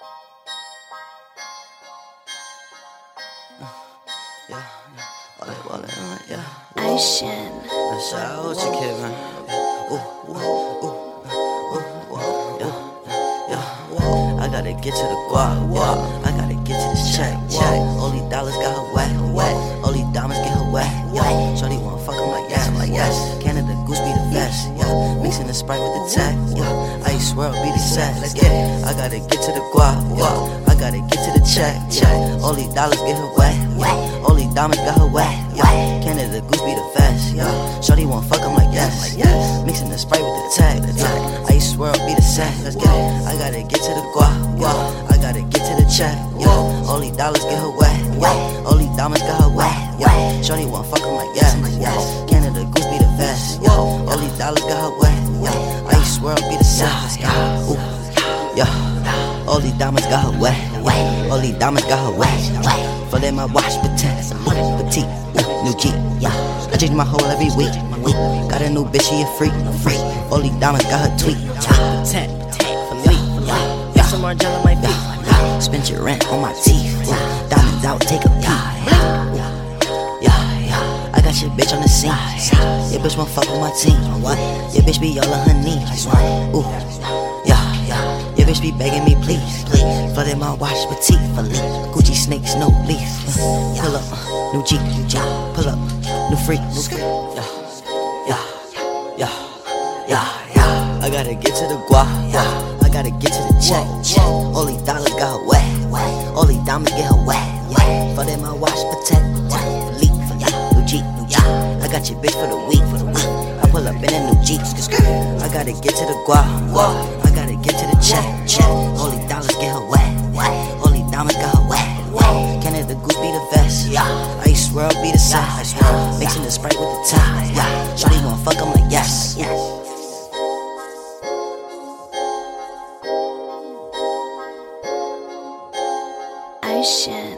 Yeah, all that ballin', yeah. Ocean. Shout out to Kevin. I gotta get to the guap, yeah. I gotta get to this check. Only dollars got her wet. Only diamonds get her wet. Shorty wanna fuck 'em like yes. Canada Goose be the best. Mixing the Sprite with the tech. I swear I'll be the set. Let's get it. I gotta get to the guap, I gotta get to the check. Only dollars get her wet. Only diamonds got her wet. Canada Goose be the best. Shorty wanna fuck 'em like yes. Mixing the Sprite with the tech. I swear I'll be the set. Let's get it. I gotta get to the guap, I gotta get to the check. Only dollars get her wet. Only diamonds got her wet. Shorty wanna fuck 'em like yes. Canada Goose be the best. Only dollars got her wet. I swear I'll be the set. Only diamonds got her wet. Only diamonds got her wet. Fully my watch, petite, new G. I change my whole every week. Got a new bitch, she a freak. Only diamonds got her tweet. Got some more gel on my feet. Spent your rent on my teeth. Diamonds out, take a peek. I got your bitch on the scene. Your bitch won't fuck with my team. Your bitch be all on her knees. Your bitch be begging me please. Flooded my watch petite. Gucci snakes, no leaf. Pull up, new G. Pull up, new freak. I gotta get to the guap. I gotta get to the check. Only dollars got her wet. Only diamonds get her wet. Flooded my watch protect. Leaf, new G. I got your bitch for the week. I pull up in a new Jeep. I gotta get to the guap. I gotta get to the check. Only dollars get her wet. Only diamonds got her wet. Canada Goose be the best. I swear I'll be the set. Mixing the Sprite with the top. Shorty wanna fuck 'em like yes. Ocean.